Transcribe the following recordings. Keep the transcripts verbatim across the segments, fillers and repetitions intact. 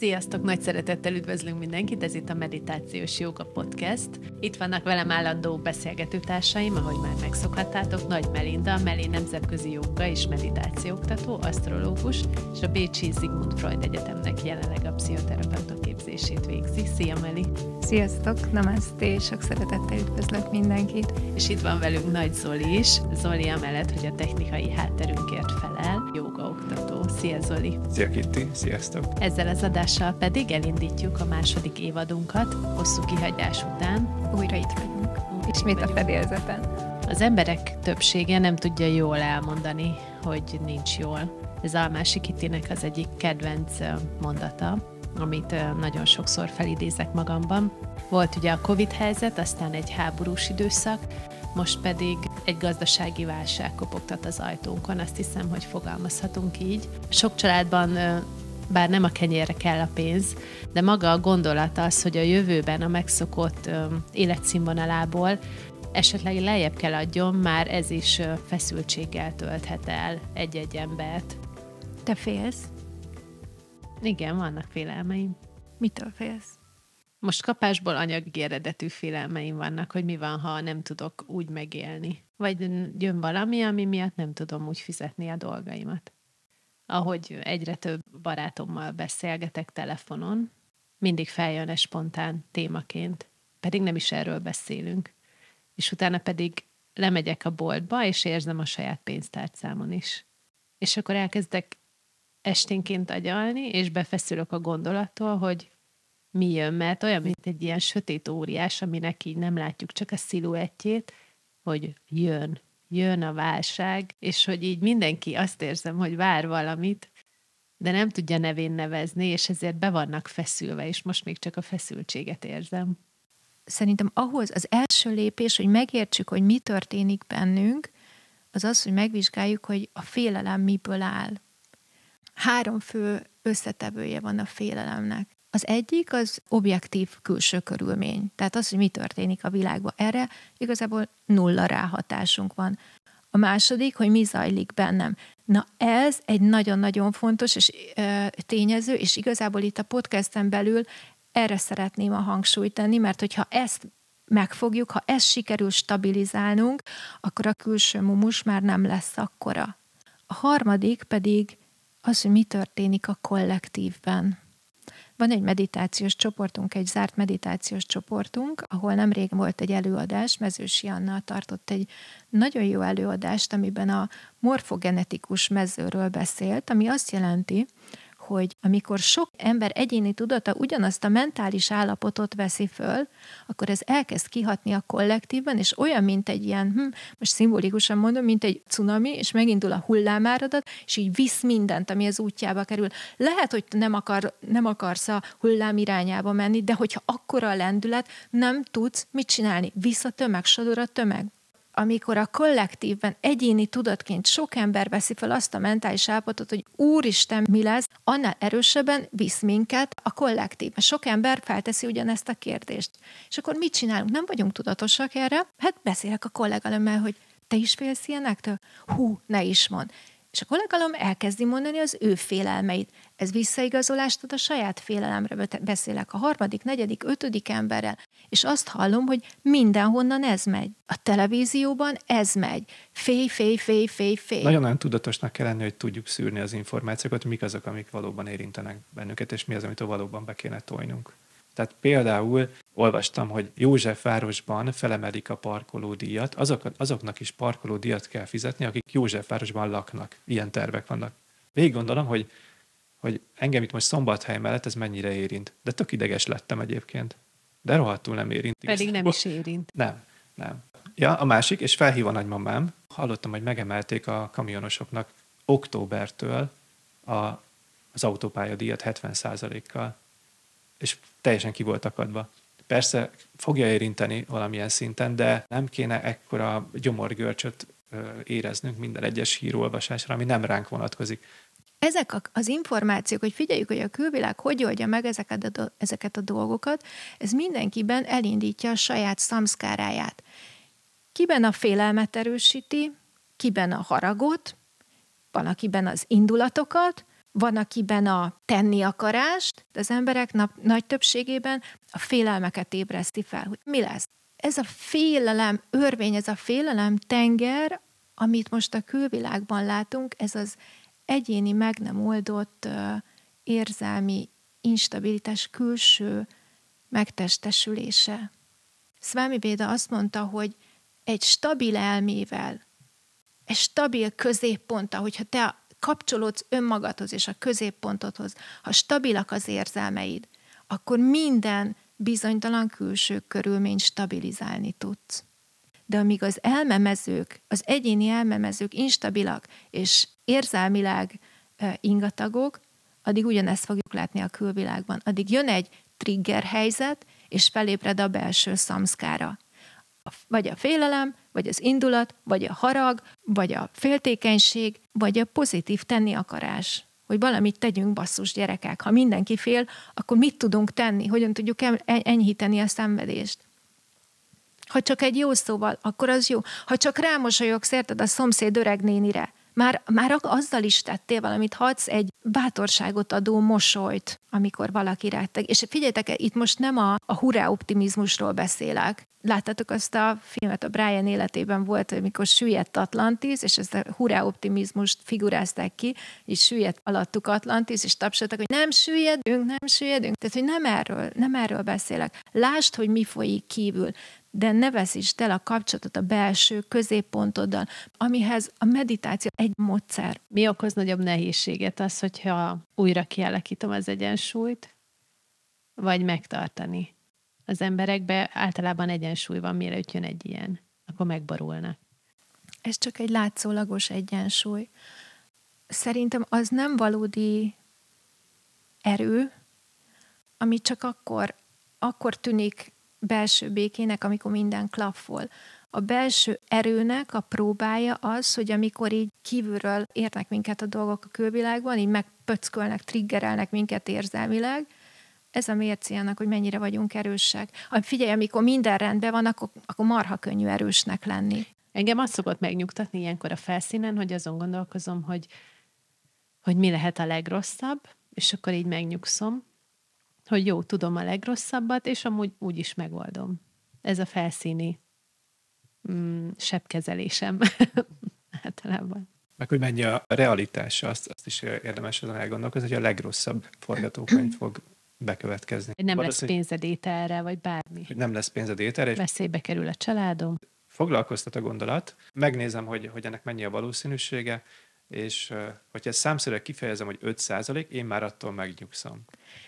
Sziasztok! Nagy szeretettel üdvözlünk mindenkit, ez itt a Meditációs Jóga Podcast. Itt vannak velem állandó beszélgetőtársaim, ahogy már megszokhattátok, Nagy Melinda, Meli nemzetközi jóga és meditációoktató, asztrológus, és a Bécsi Sigmund Freud Egyetemnek jelenleg a pszichoterapeuta képzését végzi. Szia, Meli! Sziasztok! Namaste! Sok szeretettel üdvözlök mindenkit! És itt van velünk Nagy Zoli is. Zoli amellett, hogy a technikai hátterünkért felel, jógaoktató. Szia, Zoli! Szia, Kitti! Sziasztok! Ezzel az adással pedig elindítjuk a második évadunkat, hosszú kihagyás után. Újra itt vagyunk. Ismét a fedélzeten. Az emberek többsége nem tudja jól elmondani, hogy nincs jól. Ez Almási Kittinek az egyik kedvenc mondata, amit nagyon sokszor felidézek magamban. Volt ugye a Covid helyzet, aztán egy háborús időszak, most pedig egy gazdasági válság kopogtat az ajtónkon, azt hiszem, hogy fogalmazhatunk így. Sok családban, bár nem a kenyérre kell a pénz, de maga a gondolat az, hogy a jövőben a megszokott életszínvonalából esetleg lejjebb kell adjon, már ez is feszültséggel tölthet el egy-egy embert. Te félsz? Igen, vannak félelmeim. Mitől félsz? Most kapásból anyagi eredetű félelmeim vannak, hogy mi van, ha nem tudok úgy megélni. Vagy jön valami, ami miatt nem tudom úgy fizetni a dolgaimat. Ahogy egyre több barátommal beszélgetek telefonon, mindig feljön egy spontán témaként, pedig nem is erről beszélünk. És utána pedig lemegyek a boltba, és érzem a saját pénztárcámon is. És akkor elkezdek esténként agyalni, és befeszülök a gondolattól, hogy mi jön, mert olyan, mint egy ilyen sötét óriás, aminek így nem látjuk csak a sziluettjét, hogy jön, jön a válság, és hogy így mindenki azt érzem, hogy vár valamit, de nem tudja nevén nevezni, és ezért be vannak feszülve, és most még csak a feszültséget érzem. Szerintem ahhoz az első lépés, hogy megértsük, hogy mi történik bennünk, az az, hogy megvizsgáljuk, hogy a félelem miből áll. Három fő összetevője van a félelemnek. Az egyik az objektív külső körülmény. Tehát az, hogy mi történik a világban. Erre igazából nulla ráhatásunk van. A második, hogy mi zajlik bennem. Na ez egy nagyon-nagyon fontos és, ö, tényező, és igazából itt a podcasten belül erre szeretném a hangsúlyt tenni, mert hogyha ezt megfogjuk, ha ezt sikerül stabilizálnunk, akkor a külső mumus már nem lesz akkora. A harmadik pedig az, hogy mi történik a kollektívben. Van egy meditációs csoportunk, egy zárt meditációs csoportunk, ahol nemrég volt egy előadás, Mezősi Anna tartott egy nagyon jó előadást, amiben a morfogenetikus mezőről beszélt, ami azt jelenti, hogy amikor sok ember egyéni tudata ugyanazt a mentális állapotot veszi föl, akkor ez elkezd kihatni a kollektívben, és olyan, mint egy ilyen, hm, most szimbolikusan mondom, mint egy cunami, és megindul a hullámáradat, és így visz mindent, ami az útjába kerül. Lehet, hogy nem, akar, nem akarsz a hullám irányába menni, de hogyha akkora a lendület, nem tudsz mit csinálni. Visz a tömeg, sodor a tömeg. Amikor a kollektívben egyéni tudatként sok ember veszi fel azt a mentális állapotot, hogy úristen, mi lesz, annál erősebben visz minket a kollektívben. Sok ember felteszi ugyanezt a kérdést. És akkor mit csinálunk? Nem vagyunk tudatosak erre? Hát beszélek a kollégalommal, hogy te is félsz ilyenektől? Hú, ne is mondd. És a kollégalom elkezdi mondani az ő félelmeit. Ez visszaigazolást ad a saját félelemre. Beszélek a harmadik, negyedik, ötödik emberrel, és azt hallom, hogy mindenhonnan ez megy. A televízióban ez megy. Félj, félj, félj, félj, félj. Nagyon-nagyon tudatosnak kell lenni, hogy tudjuk szűrni az információkat, mik azok, amik valóban érintenek bennünket, és mi az, amit valóban be kéne tojnunk. Tehát például olvastam, hogy Józsefvárosban felemelik a parkolódíjat, azok, azoknak is parkolódíjat kell fizetni, akik Józsefvárosban laknak. Ilyen tervek vannak. Végig gondolom, hogy, hogy engem itt most Szombathely mellett ez mennyire érint. De tök ideges lettem egyébként. De rohadtul nem érint. Pedig nem is érint. Nem, nem. Ja, a másik, és felhív a nagymamám, hallottam, hogy megemelték a kamionosoknak októbertől a, az autópályadíjat hetven százalékkal. És teljesen ki volt akadva. Persze fogja érinteni valamilyen szinten, de nem kéne ekkora gyomorgörcsöt éreznünk minden egyes hírolvasásra, ami nem ránk vonatkozik. Ezek a, az információk, hogy figyeljük, hogy a külvilág hogy oldja meg ezeket a, ezeket a dolgokat, ez mindenkiben elindítja a saját szamszkáráját. Kiben a félelmet erősíti, kiben a haragot, van akiben az indulatokat, van akiben a tenni akarást, de az emberek nap, nagy többségében a félelmeket ébreszti fel, hogy mi lesz. Ez a félelem örvény, ez a félelem tenger, amit most a külvilágban látunk, ez az egyéni, meg nem oldott uh, érzelmi instabilitás külső megtestesülése. Swami Veda azt mondta, hogy egy stabil elmével, egy stabil középponttal, hogyha te kapcsolódsz önmagadhoz és a középpontodhoz, ha stabilak az érzelmeid, akkor minden bizonytalan külső körülményt stabilizálni tudsz. De amíg az elmemezők, az egyéni elmemezők instabilak és érzelmileg e, ingatagok, addig ugyanezt fogjuk látni a külvilágban. Addig jön egy trigger helyzet, és felébred a belső szamszkára. Vagy a félelem, vagy az indulat, vagy a harag, vagy a féltékenység, vagy a pozitív tenni akarás. Hogy valamit tegyünk, basszus gyerekek. Ha mindenki fél, akkor mit tudunk tenni? Hogyan tudjuk enyhíteni a szenvedést? Ha csak egy jó szóval, akkor az jó. Ha csak rámosolyogsz, érted, a szomszéd öreg nénire, Már, már azzal is tettél valamit, hadsz egy bátorságot adó mosolyt, amikor valaki rátteg. És figyeljetek, itt most nem a, a hurrá optimizmusról beszélek. Láttátok azt a filmet, a Brian életében volt, amikor süllyedt Atlantis, és ezt a hurrá optimizmust figurázták ki, így süllyedt alattuk Atlantis, és tapsoltak, hogy nem süllyedünk, nem süllyedünk. Tehát, hogy nem erről, nem erről beszélek. Lásd, hogy mi folyik kívül, de ne veszítsd el a kapcsolatot a belső középpontoddal, amihez a meditáció egy módszer. Mi okoz nagyobb nehézséget az, hogyha újra kialakítom az egyensúlyt, vagy megtartani? Az emberekben általában egyensúly van, mielőtt jön egy ilyen. Akkor megborulnak. Ez csak egy látszólagos egyensúly. Szerintem az nem valódi erő, ami csak akkor, akkor tűnik belső békének, amikor minden klaffol. A belső erőnek a próbája az, hogy amikor így kívülről érnek minket a dolgok a külvilágban, így megpöckölnek, triggerelnek minket érzelmileg, ez a mércéjának, hogy mennyire vagyunk erősek. Figyelj, amikor minden rendben van, akkor, akkor marha könnyű erősnek lenni. Engem azt szokott megnyugtatni ilyenkor a felszínen, hogy azon gondolkozom, hogy, hogy mi lehet a legrosszabb, és akkor így megnyugszom, hogy jó, tudom a legrosszabbat, és amúgy úgy is megoldom. Ez a felszíni mm, sebkezelésem általában. Meg hogy mennyi a realitása, azt, azt is érdemes ezen elgondolkozni, hogy a legrosszabb forgatókönyv fog bekövetkezni. Hogy nem Valószínű, lesz pénzedételre, vagy bármi. Hogy nem lesz pénzedételre. És veszélybe kerül a családom. Foglalkoztat a gondolat, megnézem, hogy, hogy ennek mennyi a valószínűsége, és hogyha ezt számszerűen kifejezem, hogy öt százalék, én már attól megnyugszom.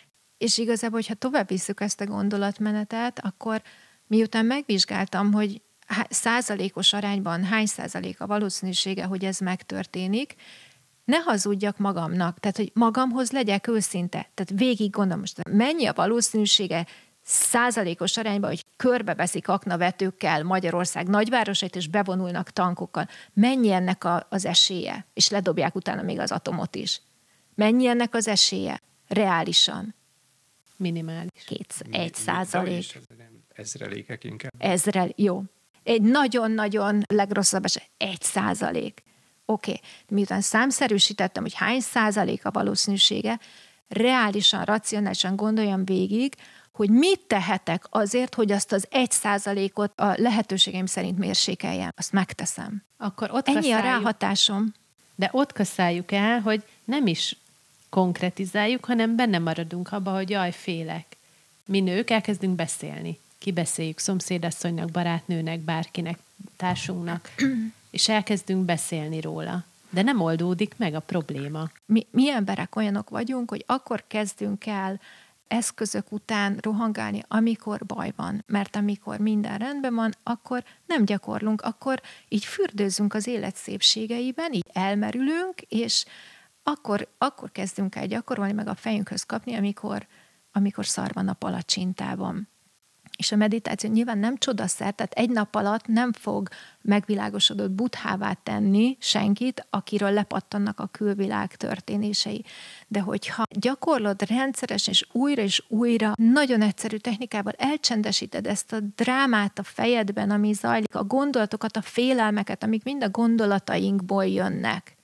És igazából, hogyha tovább visszük ezt a gondolatmenetet, akkor miután megvizsgáltam, hogy százalékos arányban hány százalék a valószínűsége, hogy ez megtörténik, ne hazudjak magamnak, tehát hogy magamhoz legyek őszinte. Tehát végig gondolom most, mennyi a valószínűsége százalékos arányban, hogy körbeveszik aknavetőkkel Magyarország nagyvárosait, és bevonulnak tankokkal. Mennyi ennek a, az esélye? És ledobják utána még az atomot is. Mennyi ennek az esélye? Reálisan. Minimális. Két, egy százalék. Ezrelékek inkább. Ezrel, jó. Egy nagyon-nagyon legrosszabb eset, egy százalék. Oké, okay. Miután számszerűsítettem, hogy hány százalék a valószínűsége, reálisan, racionálisan gondoljam végig, hogy mit tehetek azért, hogy azt az egy százalékot a lehetőségeim szerint mérsékeljem. Azt megteszem. Akkor ott Ennyi kaszáljuk, a ráhatásom. De ott kaszáljuk el, hogy nem is konkretizáljuk, hanem benne maradunk abba, hogy jaj, félek. Mi nők elkezdünk beszélni. Kibeszéljük szomszédasszonynak, barátnőnek, bárkinek, társunknak, és elkezdünk beszélni róla. De nem oldódik meg a probléma. Mi, mi emberek olyanok vagyunk, hogy akkor kezdünk el eszközök után rohangálni, amikor baj van. Mert amikor minden rendben van, akkor nem gyakorlunk, akkor így fürdőzünk az élet szépségeiben, így elmerülünk, és akkor, akkor kezdünk el gyakorolni, meg a fejünkhöz kapni, amikor, amikor szar van a palacsintában. És a meditáció nyilván nem csodaszer, tehát egy nap alatt nem fog megvilágosodott buddhává tenni senkit, akiről lepattannak a külvilág történései. De hogyha gyakorlod rendszeresen és újra és újra nagyon egyszerű technikával elcsendesíted ezt a drámát a fejedben, ami zajlik, a gondolatokat, a félelmeket, amik mind a gondolatainkból jönnek,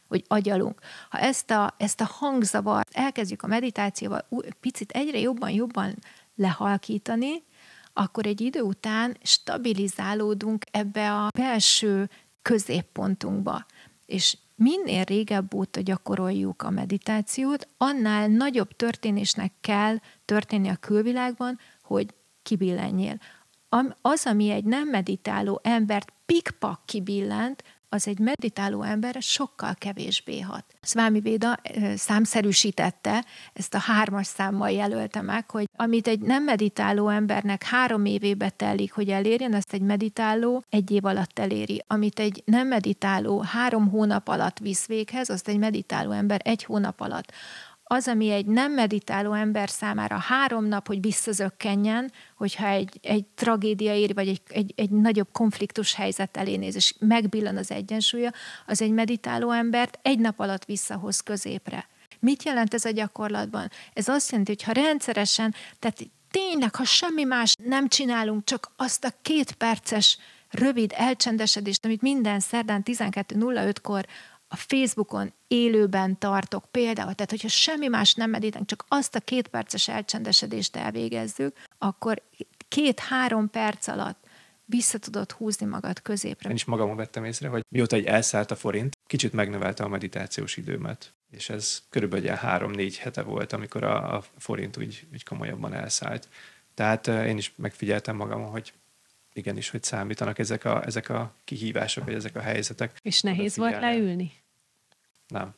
hogy agyalunk. Ha ezt a, ezt a hangzavart elkezdjük a meditációval picit egyre jobban-jobban lehalkítani, akkor egy idő után stabilizálódunk ebbe a belső középpontunkba. És minél régebb óta gyakoroljuk a meditációt, annál nagyobb történésnek kell történni a külvilágban, hogy kibillenjél. Az, ami egy nem meditáló embert pikpak kibillent, az egy meditáló emberre sokkal kevésbé hat. Swami Veda számszerűsítette, ezt a hármas számmal jelölte meg, hogy amit egy nem meditáló embernek három évébe telik, hogy elérjen, azt egy meditáló egy év alatt eléri. Amit egy nem meditáló három hónap alatt visz véghez, azt egy meditáló ember egy hónap alatt. Az, ami egy nem meditáló ember számára három nap, hogy visszazökkenjen, hogyha egy, egy tragédia éri, vagy egy, egy, egy nagyobb konfliktus helyzet elé néz, és megbillen az egyensúlya, az egy meditáló embert egy nap alatt visszahoz középre. Mit jelent ez a gyakorlatban? Ez azt jelenti, hogy ha rendszeresen, tehát tényleg, ha semmi más nem csinálunk, csak azt a két perces rövid elcsendesedést, amit minden szerdán tizenkettő nulla ötkor a Facebookon élőben tartok például, tehát hogyha semmi más nem meditálunk, csak azt a két perces elcsendesedést elvégezzük, akkor két-három perc alatt vissza tudod húzni magad középre. Én is magamon vettem észre, hogy mióta egy elszállt a forint, kicsit megnövelte a meditációs időmet. És ez körülbelül három-négy hete volt, amikor a, a forint úgy, úgy komolyabban elszállt. Tehát én is megfigyeltem magamon, hogy igenis, hogy számítanak ezek a, ezek a kihívások, vagy ezek a helyzetek. És nehéz volt leülni? Nem.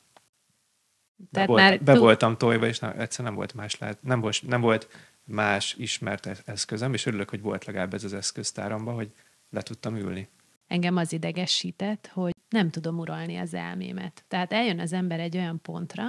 Tehát be, volt, már be tú... voltam tojva, és nem, egyszerűen nem volt más lehet, nem volt, nem volt más ismert eszközöm, és örülök, hogy volt legalább ez az eszköztáramban, hogy le tudtam ülni. Engem az idegesített, hogy nem tudom uralni az elmémet. Tehát eljön az ember egy olyan pontra,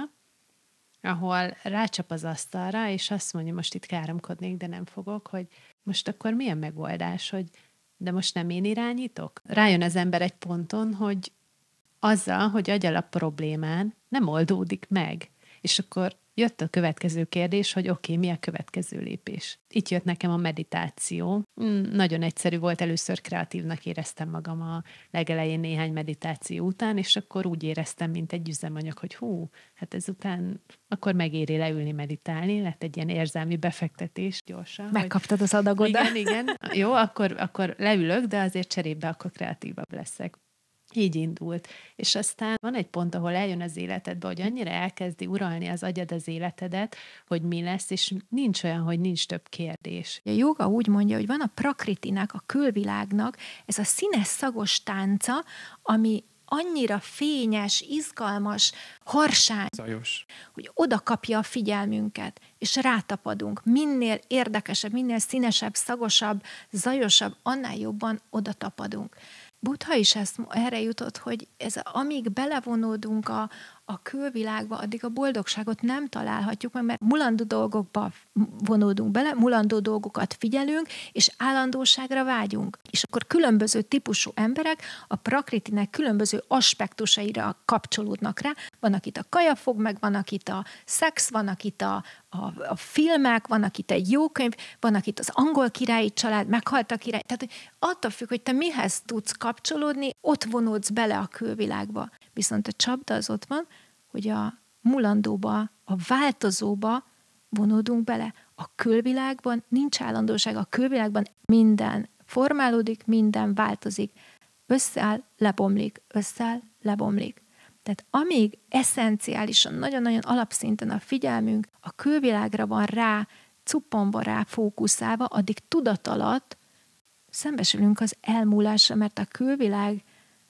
ahol rácsap az asztalra, és azt mondja, most itt káromkodnék, de nem fogok, hogy most akkor milyen megoldás, hogy de most nem én irányítok? Rájön az ember egy ponton, hogy azzal, hogy agyalap problémán nem oldódik meg. És akkor jött a következő kérdés, hogy oké, okay, mi a következő lépés? Itt jött nekem a meditáció. Nagyon egyszerű volt, először kreatívnak éreztem magam a legelején néhány meditáció után, és akkor úgy éreztem, mint egy üzemanyag, hogy hú, hát ezután akkor megéri leülni meditálni, lett egy ilyen érzelmi befektetés gyorsan. Megkaptad hogy... az adagodat. Igen, igen. Jó, akkor, akkor leülök, de azért cserébe akkor kreatívabb leszek. Így indult. És aztán van egy pont, ahol eljön az életedbe, hogy annyira elkezdi uralni az agyad az életedet, hogy mi lesz, és nincs olyan, hogy nincs több kérdés. A jóga úgy mondja, hogy van a prakritinek, a külvilágnak ez a színes szagos tánca, ami annyira fényes, izgalmas, harsány, zajos, hogy oda kapja a figyelmünket, és rátapadunk. Minél érdekesebb, minél színesebb, szagosabb, zajosabb, annál jobban oda tapadunk. Buddha is ezt, erre jutott, hogy ez, amíg belevonódunk a, a külvilágba, addig a boldogságot nem találhatjuk meg, mert mulandó dolgokba vonódunk bele, mulandó dolgokat figyelünk, és állandóságra vágyunk. És akkor különböző típusú emberek a prakritinek különböző aspektusaira kapcsolódnak rá. Van, akit a kaja fog meg, van, akit a szex, van, akit a, a, a filmek, van, akit egy jó könyv, van, akit az angol királyi család, meghalt a király. Tehát attól függ, hogy te mihez tudsz kapcsolódni, ott vonódsz bele a külvilágba. Viszont a csapda az ott van, hogy a mulandóba, a változóba vonódunk bele. A külvilágban nincs állandóság, a külvilágban minden formálódik, minden változik. Összeáll, lebomlik, összeáll, lebomlik. Tehát amíg eszenciálisan, nagyon-nagyon alapszinten a figyelmünk a külvilágra van rá, cuppanva rá fókuszálva, addig tudat alatt szembesülünk az elmúlásra, mert a külvilág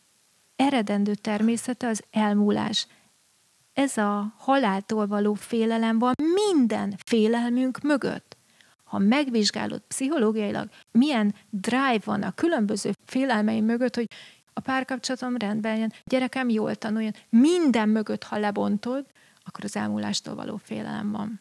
eredendő természete az elmúlás. Ez a haláltól való félelem van minden félelmünk mögött. Ha megvizsgálod pszichológiailag, milyen drive van a különböző félelmeim mögött, hogy a párkapcsolatom rendben jön, gyerekem jól tanuljon, minden mögött, ha lebontod, akkor az elmúlástól való félelem van.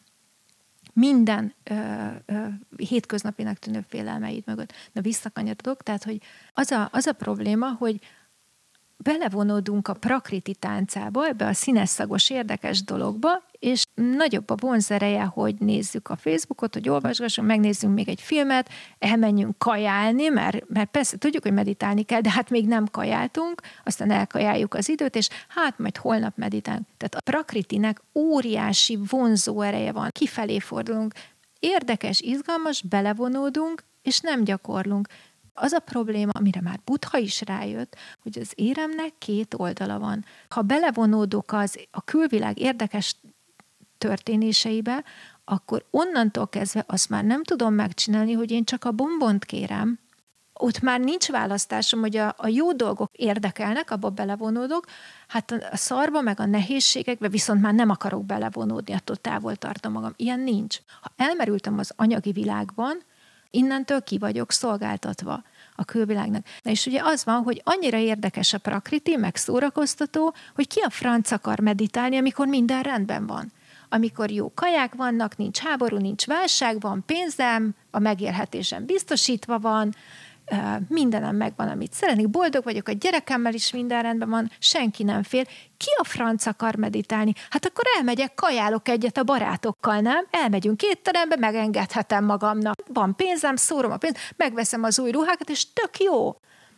Minden ö, ö, hétköznapinak tűnő félelmeid mögött. Na visszakanyarodok, tehát hogy az a, az a probléma, hogy belevonódunk a prakriti táncába, ebbe a színes-szagos érdekes dologba, és nagyobb a vonzereje, hogy nézzük a Facebookot, hogy olvasgassunk, megnézzünk még egy filmet, elmenjünk kajálni, mert, mert persze tudjuk, hogy meditálni kell, de hát még nem kajáltunk, aztán elkajáljuk az időt, és hát majd holnap meditálunk. Tehát a prakritinek óriási vonzó ereje van, kifelé fordulunk, érdekes, izgalmas, belevonódunk, és nem gyakorlunk. Az a probléma, amire már Buddha is rájött, hogy az éremnek két oldala van. Ha belevonódok az a külvilág érdekes történéseibe, akkor onnantól kezdve azt már nem tudom megcsinálni, hogy én csak a bombont kérem. Ott már nincs választásom, hogy a, a jó dolgok érdekelnek, abba belevonódok, hát a, a szarba meg a nehézségekbe viszont már nem akarok belevonódni, attól távol tartom magam. Ilyen nincs. Ha elmerültem az anyagi világban, innentől ki vagyok szolgáltatva a külvilágnak. Na és ugye az van, hogy annyira érdekes a prakriti, meg szórakoztató, hogy ki a franc akar meditálni, amikor minden rendben van. Amikor jó kaják vannak, nincs háború, nincs válság, van pénzem, a megélhetésem biztosítva van, mindenem megvan, amit szeretnék, boldog vagyok, a gyerekemmel is minden rendben van, senki nem fél. Ki a franc akar meditálni? Hát akkor elmegyek, kajálok egyet a barátokkal, nem? Elmegyünk étterembe, megengedhetem magamnak. Van pénzem, szórom a pénzt, megveszem az új ruhákat, és tök jó.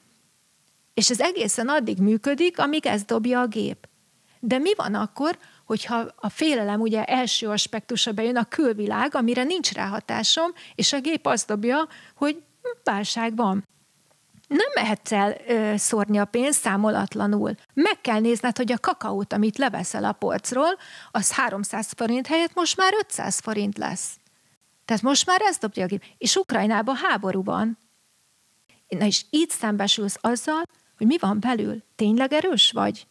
És ez egészen addig működik, amíg ez dobja a gép. De mi van akkor, hogyha a félelem ugye első aspektusa bejön, a külvilág, amire nincs ráhatásom, és a gép azt dobja, hogy válság van. Nem mehetsz el ö, szórni a pénzt számolatlanul. Meg kell nézned, hogy a kakaót, amit leveszel a polcról, az háromszáz forint helyett most már ötszáz forint lesz. Tehát most már ez dobja a gép. És Ukrajnában háború van. Na és így szembesülsz azzal, hogy mi van belül. Tényleg erős vagy?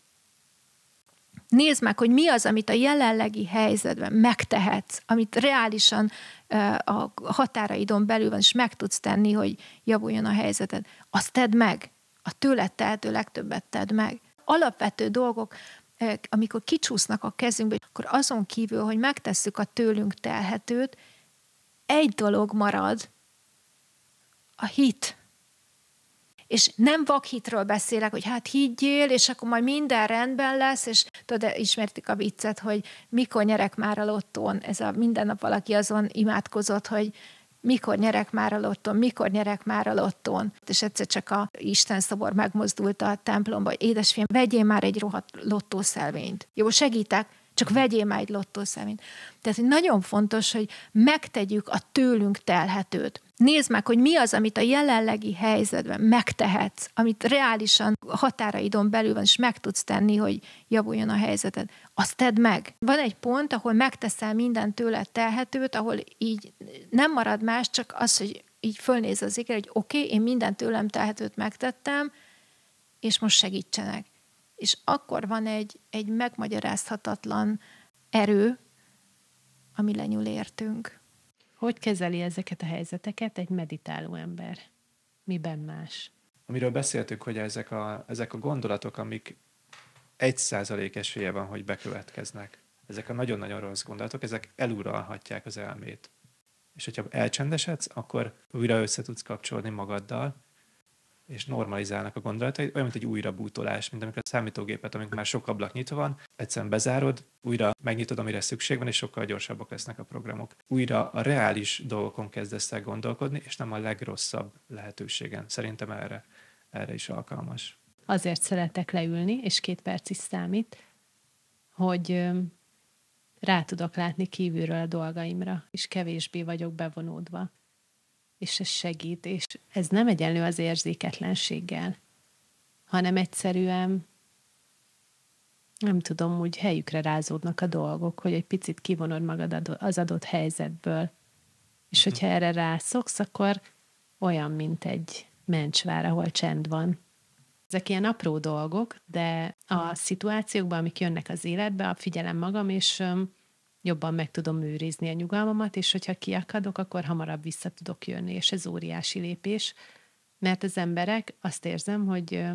Nézd meg, hogy mi az, amit a jelenlegi helyzetben megtehetsz, amit reálisan a határaidon belül van, és meg tudsz tenni, hogy javuljon a helyzeted. Azt tedd meg. A tőled tehető legtöbbet tedd meg. Alapvető dolgok, amikor kicsúsznak a kezünkbe, akkor azon kívül, hogy megtesszük a tőlünk telhetőt, egy dolog marad, a hit. És nem vakhitről beszélek, hogy hát higgyél, és akkor majd minden rendben lesz, és tudod, ismertik a viccet, hogy mikor nyerek már a lottón. Ez a minden nap valaki azon imádkozott, hogy mikor nyerek már a lottón, mikor nyerek már a lottón. És egyszer csak a Isten szobor megmozdult a templomba, hogy édesfiam, vegyél már egy rohadt lottószelvényt. Jó, segítek, csak vegyél már egy lottószelvényt. Tehát nagyon fontos, hogy megtegyük a tőlünk telhetőt. Nézd meg, hogy mi az, amit a jelenlegi helyzetben megtehetsz, amit reálisan határaidon belül van, és meg tudsz tenni, hogy javuljon a helyzeted. Azt tedd meg. Van egy pont, ahol megteszel minden tőled telhetőt, ahol így nem marad más, csak az, hogy így fölnéz az égre, hogy oké, okay, én minden tőlem telhetőt megtettem, és most segítsenek. És akkor van egy, egy megmagyarázhatatlan erő, ami lenyúl értünk. Hogy kezeli ezeket a helyzeteket egy meditáló ember? Miben más? Amiről beszéltük, hogy ezek a, ezek a gondolatok, amik egy százalék esélye van, hogy bekövetkeznek. Ezek a nagyon-nagyon rossz gondolatok, ezek eluralhatják az elmét. És hogyha elcsendesedsz, akkor újra össze tudsz kapcsolni magaddal, és normalizálnak a gondolataid, olyan, mint egy újrabútolás, mint amikor a számítógépet, amikor már sok ablak nyitva van, egyszerűen bezárod, újra megnyitod, amire szükség van, és sokkal gyorsabbak lesznek a programok. Újra a reális dolgokon kezdesz el gondolkodni, és nem a legrosszabb lehetőségen. Szerintem erre, erre is alkalmas. Azért szeretek leülni, és két perc is számít, hogy rá tudok látni kívülről a dolgaimra, és kevésbé vagyok bevonódva. És ez segít, és ez nem egyenlő az érzéketlenséggel, hanem egyszerűen, nem tudom, úgy helyükre rázódnak a dolgok, hogy egy picit kivonod magad az adott helyzetből. És hogyha erre rászoksz, akkor olyan, mint egy mencsvár, ahol csend van. Ezek ilyen apró dolgok, de a szituációkban, amik jönnek az életbe, a figyelem magam, és jobban meg tudom őrizni a nyugalmamat, és hogyha kiakadok, akkor hamarabb vissza tudok jönni, és ez óriási lépés, mert az emberek azt érzem, hogy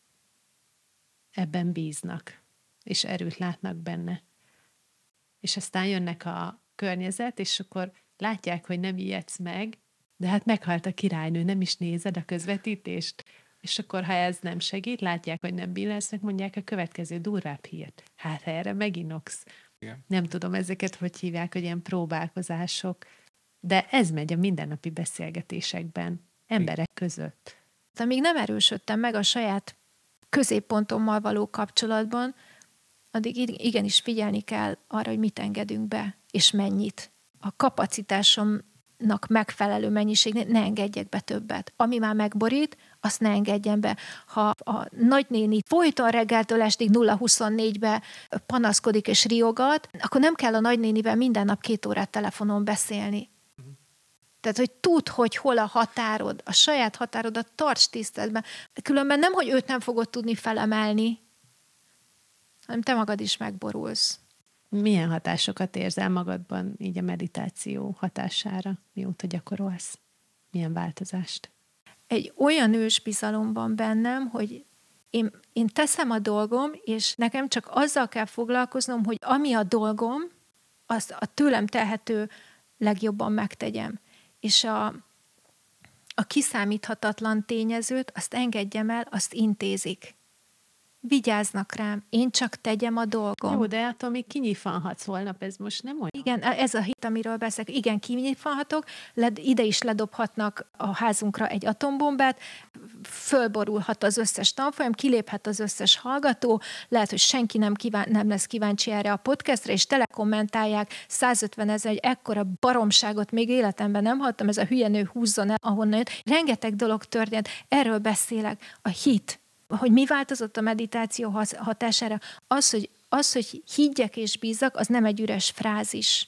ebben bíznak, és erőt látnak benne. És aztán jönnek a környezet, és akkor látják, hogy nem ijedsz meg, de hát meghalt a királynő, nem is nézed a közvetítést. És akkor, ha ez nem segít, látják, hogy nem billesznek, mondják a következő durvább hírt. Hát, ha erre meginoksz. Igen. Nem tudom, ezeket hogy hívják, hogy ilyen próbálkozások. De ez megy a mindennapi beszélgetésekben, emberek között. Amíg nem erősödtem meg a saját középpontommal való kapcsolatban, addig igenis figyelni kell arra, hogy mit engedünk be, és mennyit. A kapacitásomnak megfelelő mennyiség, ne engedjek be többet. Ami már megborít, azt ne engedjen be. Ha a nagynéni folyton reggeltől estig nulla huszonnégybe panaszkodik és riogat, akkor nem kell a nagynénivel minden nap két órát telefonon beszélni. Tehát, hogy tudd, hogy hol a határod, a saját határodat tarts tiszteletben. Különben nem, hogy őt nem fogod tudni felemelni, hanem te magad is megborulsz. Milyen hatásokat érzel magadban így a meditáció hatására, mióta gyakorolsz? Milyen változást? Egy olyan ősbizalom van bennem, hogy én, én teszem a dolgom, és nekem csak azzal kell foglalkoznom, hogy ami a dolgom, azt a tőlem telhető legjobban megtegyem. És a, a kiszámíthatatlan tényezőt, azt engedjem el, azt intézik. Vigyáznak rám, én csak tegyem a dolgom. Jó, de attól még kinyitvanhatsz holnap, ez most nem olyan. Igen, ez a hit, amiről beszélek. Igen, kinyitvanhatok, led, ide is ledobhatnak a házunkra egy atombombát, fölborulhat az összes tanfolyam, kiléphet az összes hallgató, lehet, hogy senki nem, kíván, nem lesz kíváncsi erre a podcastre, és telekommentálják százötven ezer, hogy ekkora baromságot még életemben nem hallottam, ez a hülye nő húzzon el, ahonnan jött. Rengeteg dolog történt, erről beszélek. A hit, hogy mi változott a meditáció hatására, az, hogy, az, hogy higgyek és bízzak, az nem egy üres frázis.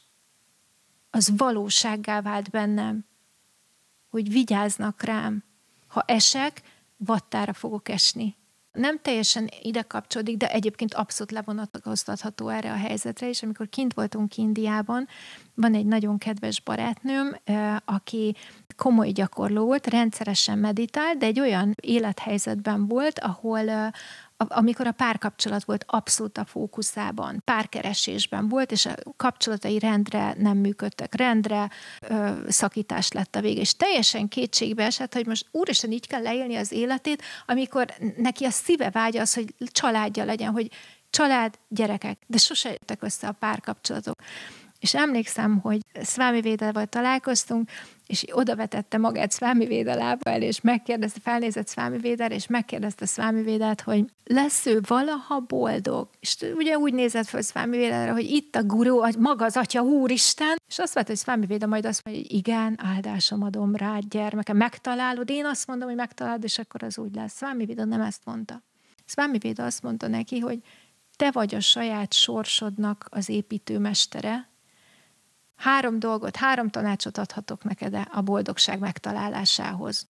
Az valósággá vált bennem, hogy vigyáznak rám. Ha esek, vattára fogok esni. Nem teljesen ide kapcsolódik, de egyébként abszolút levonatkoztatható erre a helyzetre, és amikor kint voltunk Indiában, van egy nagyon kedves barátnőm, aki komoly gyakorló volt, rendszeresen meditál, de egy olyan élethelyzetben volt, ahol amikor a párkapcsolat volt abszolút a fókuszában, párkeresésben volt, és a kapcsolatai rendre nem működtek, rendre ö, szakítás lett a vége, és teljesen kétségbe esett, hogy most úristen így kell leélni az életét, amikor neki a szíve vágya az, hogy családja legyen, hogy család, gyerekek, de sose jöttek össze a párkapcsolatok. És emlékszem, hogy Swami Védával találkoztunk, és oda vetette magát Swami Véda lába elé, és megkérdezte, felnézett Swami Védára, és megkérdezte Swami Védát, hogy lesz ő valaha boldog? És ugye úgy nézett fel Swami Védára, hogy itt a guru, maga az Atya Úristen, és azt vett, hogy Swami Véda majd azt mondja, hogy igen, áldásom adom rád, gyermeke, megtalálod, én azt mondom, hogy megtalálod, és akkor az úgy lesz. Swami Véda nem ezt mondta. Swami Véda azt mondta neki, hogy te vagy a saját sorsodnak az építőmestere. Három dolgot, három tanácsot adhatok neked a boldogság megtalálásához.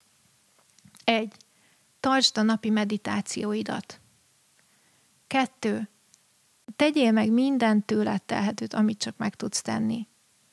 Egy, tartsd a napi meditációidat. Kettő, tegyél meg minden tőled telhetőt, amit csak meg tudsz tenni.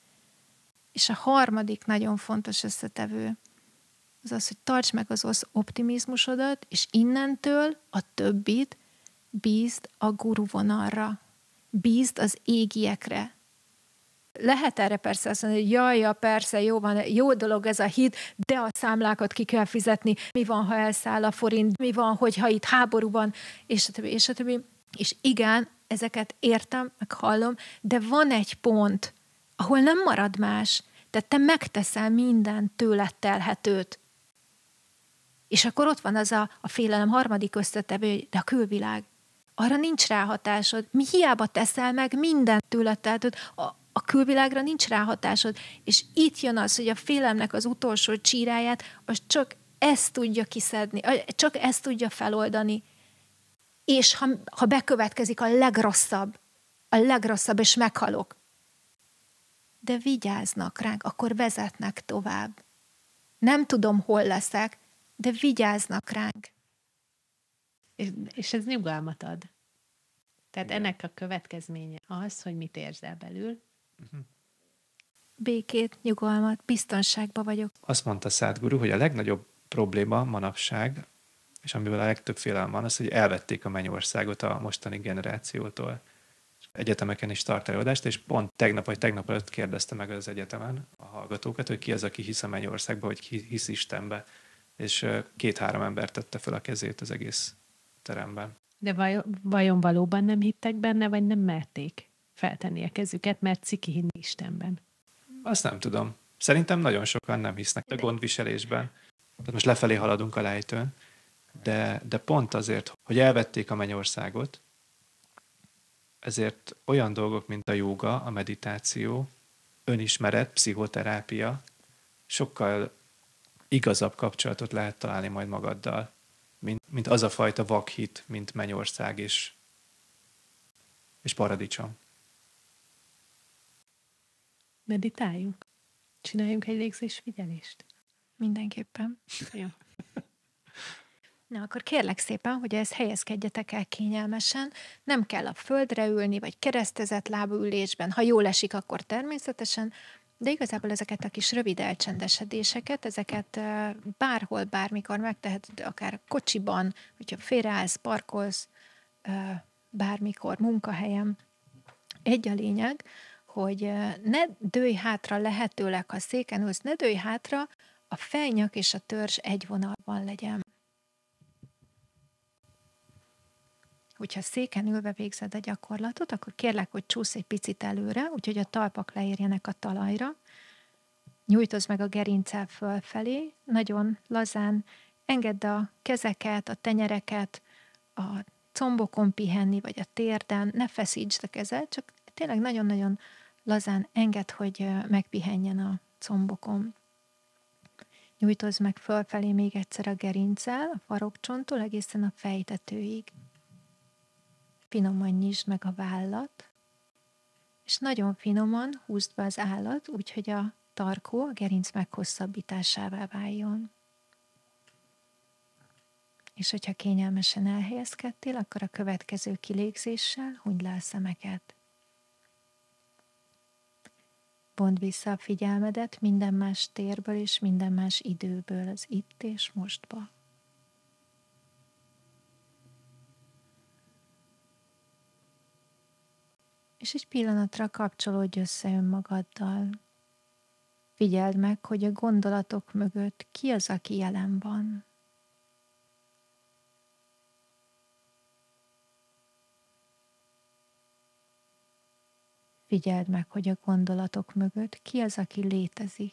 És a harmadik nagyon fontos összetevő, az az, hogy tartsd meg az optimizmusodat, és innentől a többit bízd a guru vonalra. Bízd az égiekre. Lehet erre persze azt mondani, hogy jaj, ja, persze, jó van, jó dolog ez a hit, de a számlákat ki kell fizetni, mi van, ha elszáll a forint, mi van, hogyha itt háború van, és a többi, és a többi. És igen, ezeket értem, meg hallom, de van egy pont, ahol nem marad más, tehát te megteszel minden tőled telhetőt. És akkor ott van az a, a félelem harmadik összetevő, de a külvilág. Arra nincs ráhatásod. Mi hiába teszel meg minden tőled telhetőt, a, a külvilágra nincs ráhatásod. És itt jön az, hogy a félelemnek az utolsó csíráját, az csak ezt tudja kiszedni, csak ezt tudja feloldani. És ha, ha bekövetkezik a legrosszabb, a legrosszabb, és meghalok, de vigyáznak ránk, akkor vezetnek tovább. Nem tudom, hol leszek, de vigyáznak ránk. És, és ez nyugalmat ad. Tehát igen. Ennek a következménye az, hogy mit érzel belül. Uh-huh. Békét, nyugalmat, biztonságban vagyok. Azt mondta Szádguru, hogy a legnagyobb probléma manapság, és amiből a legtöbb félelem van, az, hogy elvették a mennyországot a mostani generációtól. Egyetemeken is tart előadást, és pont tegnap vagy tegnap előtt kérdezte meg az egyetemen a hallgatókat, hogy ki az, aki hisz a mennyországba, vagy ki hisz Istenbe. és két-három ember tette fel a kezét az egész teremben. De vajon, vajon valóban nem hittek benne, vagy nem merték feltenni a kezüket, mert ciki hinni Istenben? Azt nem tudom. Szerintem nagyon sokan nem hisznek a gondviselésben. Tehát most lefelé haladunk a lejtőn, de, de pont azért, hogy elvették a mennyországot, ezért olyan dolgok, mint a jóga, a meditáció, önismeret, pszichoterápia, sokkal igazabb kapcsolatot lehet találni majd magaddal, mint, mint az a fajta vakhit, mint mennyország és, és paradicsom. Meditáljunk? Csináljunk egy légzésfigyelést? Mindenképpen. Jó. Na, akkor kérlek szépen, hogy ezt helyezkedjetek el kényelmesen, nem kell a földre ülni, vagy keresztezett lábú ülésben, ha jól esik, akkor természetesen, de igazából ezeket a kis rövid elcsendesedéseket, ezeket bárhol, bármikor megteheted, akár kocsiban, hogyha félreállsz, parkolsz, bármikor, munkahelyen. Egy a lényeg, hogy ne dőlj hátra lehetőleg, ha széken ülsz, ne dőlj hátra, a fejnyak és a törzs egy vonalban legyen. Hogyha széken ülve végzed a gyakorlatot, akkor kérlek, hogy csúsz egy picit előre, úgyhogy a talpak leérjenek a talajra. Nyújtozd meg a gerinccel fölfelé, nagyon lazán, engedd a kezeket, a tenyereket, a combokon pihenni, vagy a térden, ne feszítsd a kezed, csak tényleg nagyon-nagyon lazán engedd, hogy megpihenjen a combokon. Nyújtozd meg fölfelé még egyszer a gerinccel, a farokcsonttól egészen a fejtetőig. Finoman nyisd meg a vállat, és nagyon finoman húzd be az állat, úgyhogy a tarkó a gerinc meghosszabbításává váljon. És hogyha kényelmesen elhelyezkedtél, akkor a következő kilégzéssel hunyd le a szemeket. Vond vissza a figyelmedet minden más térből és minden más időből az itt és mostba. És egy pillanatra kapcsolódj össze önmagaddal. Figyeld meg, hogy a gondolatok mögött ki az, aki jelen van. Figyeld meg, hogy a gondolatok mögött ki az, aki létezik.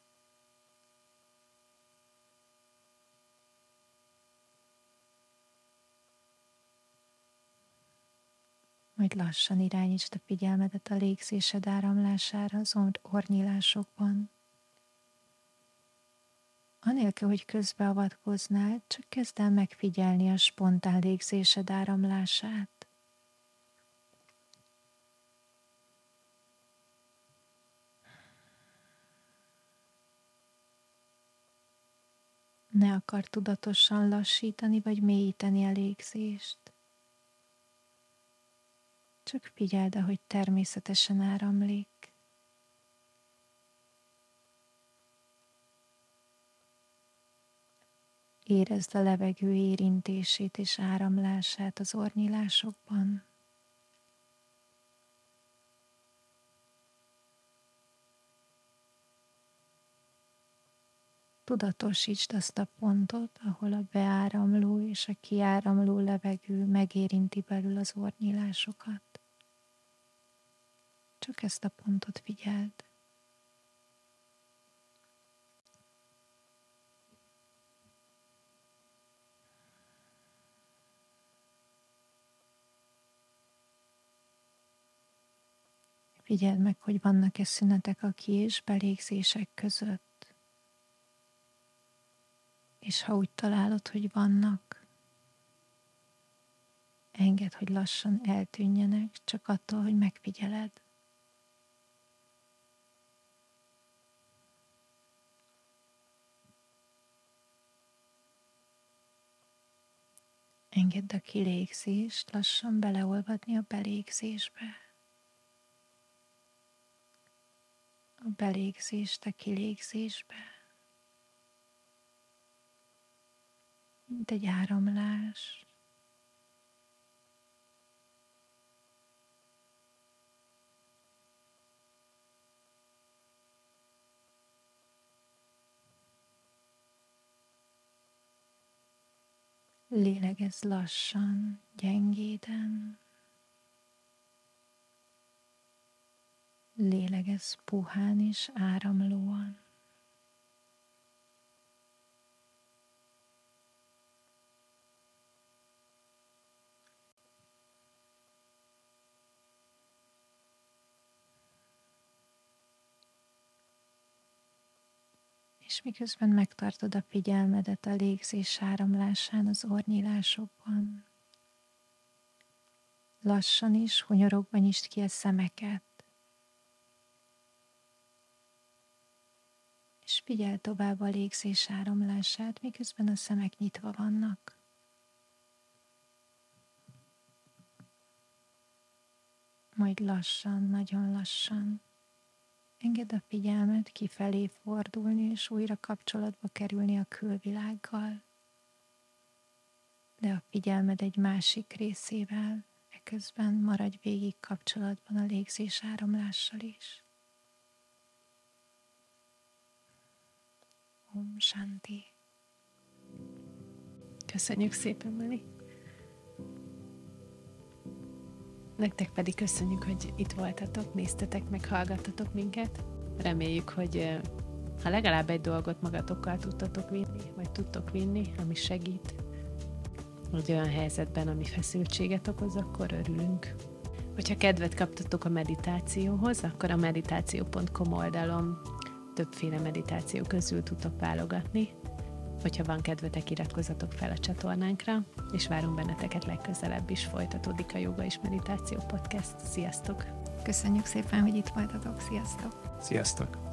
Majd lassan irányítsd a figyelmedet a légzésed áramlására az orrnyílásokban. Anélkül, hogy közbeavatkoznál, csak kezd el megfigyelni a spontán légzésed áramlását. Ne akar tudatosan lassítani vagy mélyíteni a légzést. Csak figyeld, ahogy természetesen áramlik. Érezd a levegő érintését és áramlását az orrnyílásokban. Tudatosítsd azt a pontot, ahol a beáramló és a kiáramló levegő megérinti belül az orrnyílásokat. Csak ezt a pontot figyeld. Figyeld meg, hogy vannak-e szünetek a ki- és belégzések között. És ha úgy találod, hogy vannak, engedd, hogy lassan eltűnjenek, csak attól, hogy megfigyeled. Engedd a kilégzést lassan beleolvadni a belégzésbe. A belégzést a kilégzésbe. Mint egy áramlás. Lélegezz lassan, gyengéden. Lélegezz puhán és áramlóan. És miközben megtartod a figyelmedet a légzés áramlásán az orrnyílásokban, lassan is, hunyorogva nyisd ki a szemeket, és figyeld tovább a légzés áramlását, miközben a szemek nyitva vannak. Majd lassan, nagyon lassan engedd a figyelmet kifelé fordulni, és újra kapcsolatba kerülni a külvilággal. De a figyelmed egy másik részével, eközben maradj végig kapcsolatban a légzés áramlással is. Om Shanti. Köszönjük szépen, Meli. Nektek pedig köszönjük, hogy itt voltatok, néztetek, meg hallgattatok minket. Reméljük, hogy ha legalább egy dolgot magatokkal tudtatok vinni, vagy tudtok vinni, ami segít egy olyan helyzetben, ami feszültséget okoz, akkor örülünk. Hogyha kedvet kaptatok a meditációhoz, akkor a meditáció pont com oldalon többféle meditáció közül tudtok válogatni. Hogyha van kedvetek, iratkozzatok fel a csatornánkra, és várunk benneteket legközelebb is. Folytatódik a Jóga és Meditáció Podcast. Sziasztok! Köszönjük szépen, hogy itt voltatok. Sziasztok! Sziasztok!